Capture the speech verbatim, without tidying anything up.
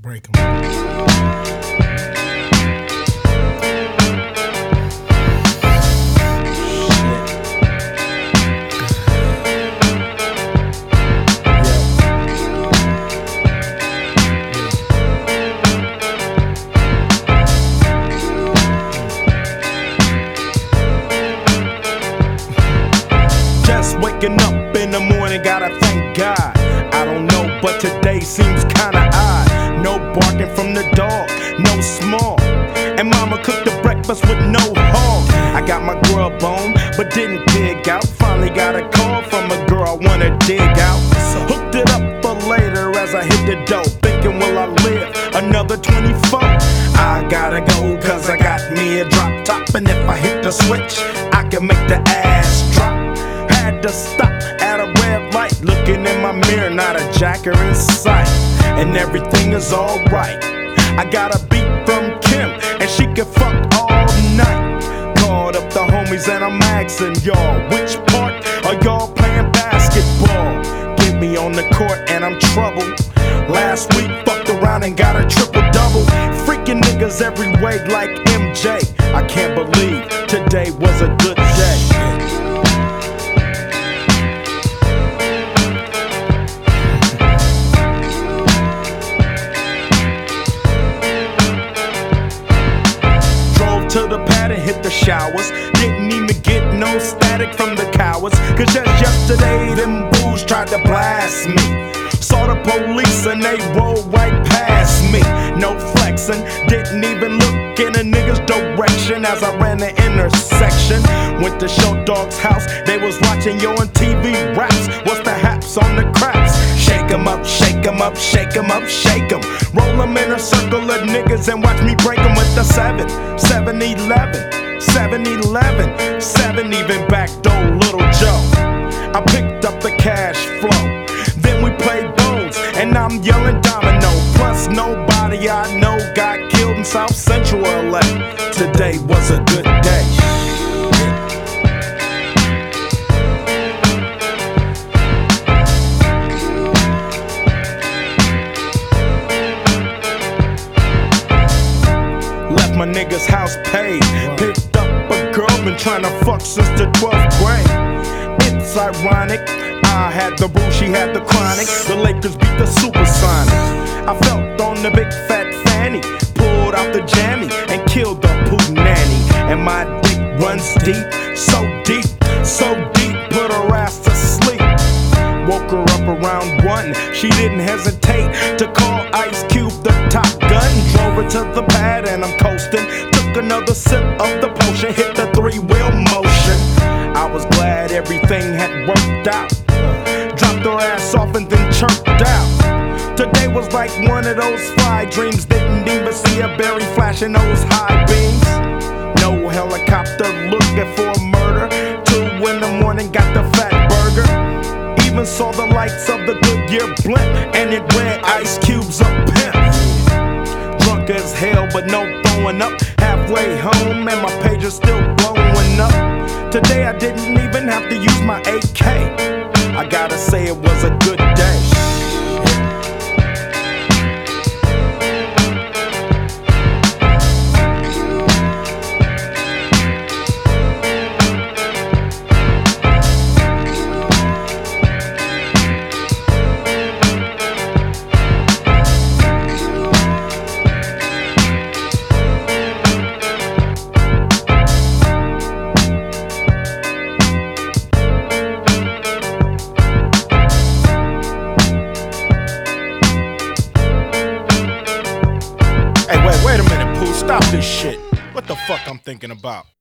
break 'em. Waking up in the morning, gotta thank God. I don't know, but today seems kinda odd. No barking from the dog, no small. And mama cooked the breakfast with no hog. I got my grub on, but didn't dig out. Finally got a call from a girl I wanna dig out. Hooked it up for later as I hit the dough. Thinking, will I live another twenty-four? I gotta go, cause I got me a drop top. And if I hit the switch, I can make the ass drop. Had to stop at a red light, looking in my mirror, not a jacker in sight. And everything is alright. I got a beat from Kim, and she can fuck all night. Called up the homies and I'm asking y'all, which part are y'all playing basketball? Get me on the court and I'm troubled. Last week fucked around and got a triple-double. Freaking niggas every way like M J. I can't believe today was a good day. To the pad and hit the showers. Didn't even get no static from the cowards. Cause just yesterday them bulls tried to blast me. Saw the police and they rolled right past me. No flexing, didn't even look in a nigga's direction as I ran the intersection. Went to Show Dog's house, they was watching Yo on T V raps. What's the haps on the craps? Shake 'em up, shake 'em up, shake 'em up, shake 'em. Roll 'em in a circle of niggas and watch me break 'em with the seven, seven eleven, seven eleven, seven even backdoor Little Joe. I picked up the cash flow, then we played bones, and I'm yelling domino. Plus nobody I know got killed in South Central L A. Today was a good day. Left my nigga's house paid. Picked up a girl, been tryna fuck since the twelfth grade. It's ironic, I had the boo, she had the chronic. The Lakers beat the Supersonics. I felt on the big fat fanny, pulled out the jammy and killed the poop nanny. And my dick runs deep, so deep, so deep, put her ass to sleep. Woke her up around one, she didn't hesitate to call Ice Cube the Top Gun. Drove her to the pad and I'm coasting. Took another sip of the potion, hit the three-wheel motion. I was glad everything had worked out. Dropped her ass off and then chirped out. Today was like one of those fly dreams. Didn't even see a berry flashing those high beams. No helicopter looking for a murder. Two in the morning, got the fat burger. Even saw the lights of the Goodyear blimp, and it read Ice Cube's a pimp. Drunk as hell, but no throwing up. Halfway home, and my page is still blowing up. Today I didn't even have to use my A K. I gotta say it was a good day. Hey, wait, wait a minute, Pooh. Stop this shit. What the fuck I'm thinking about?